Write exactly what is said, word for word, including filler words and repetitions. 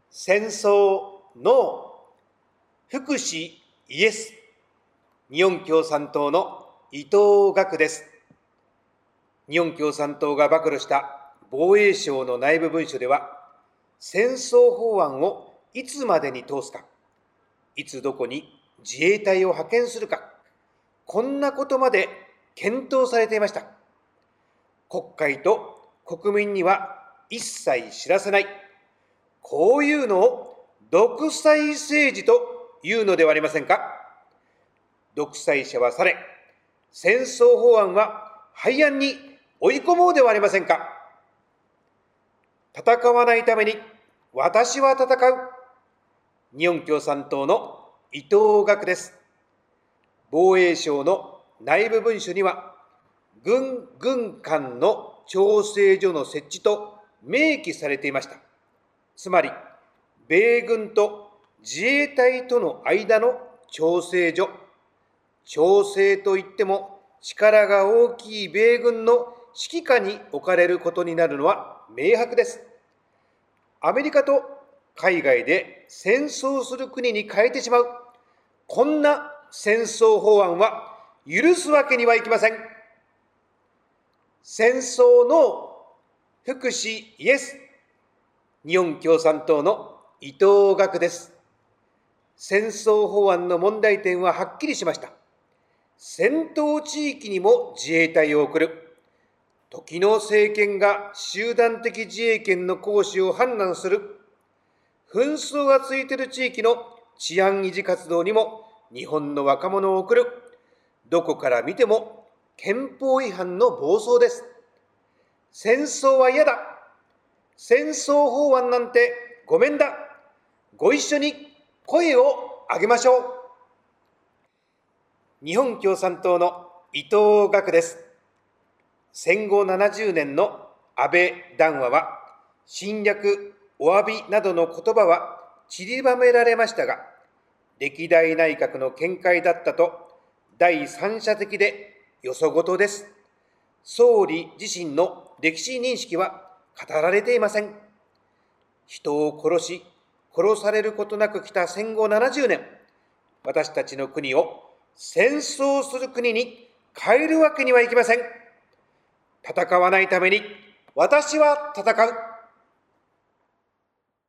戦争、ノー、福祉、イエス。日本共産党の伊藤岳です。日本共産党が暴露した防衛省の内部文書では、戦争法案をいつまでに通すか、いつどこに自衛隊を派遣するか、こんなことまで検討されていました。国会と国民には一切知らせない。こういうのを独裁政治というのではありませんか。独裁者はされ、戦争法案は廃案に追い込もうではありませんか。戦わないために私は戦う。日本共産党の伊藤岳です。防衛省の内部文書には、軍軍間の調整所の設置と明記されていました。つまり、米軍と自衛隊との間の調整所、調整といっても力が大きい米軍の指揮下に置かれることになるのは明白です。アメリカと海外で戦争する国に変えてしまう、こんな戦争法案は許すわけにはいきません。戦争の福祉イエス。日本共産党の伊藤岳です。戦争法案の問題点ははっきりしました。戦闘地域にも自衛隊を送る。時の政権が集団的自衛権の行使を判断する。紛争が続いている地域の治安維持活動にも日本の若者を送る。どこから見ても憲法違反の暴走です。戦争は嫌だ。戦争法案なんてごめんだ。ご一緒に声を上げましょう。日本共産党の伊藤岳です。戦後ななじゅうねんの安倍談話は、侵略、お詫びなどの言葉は散りばめられましたが、歴代内閣の見解だったと第三者的でよそごとです。総理自身の歴史認識は語られていません。人を殺し、殺されることなく来た戦後ななじゅうねん、私たちの国を戦争する国に変えるわけにはいきません。戦わないために私は戦う。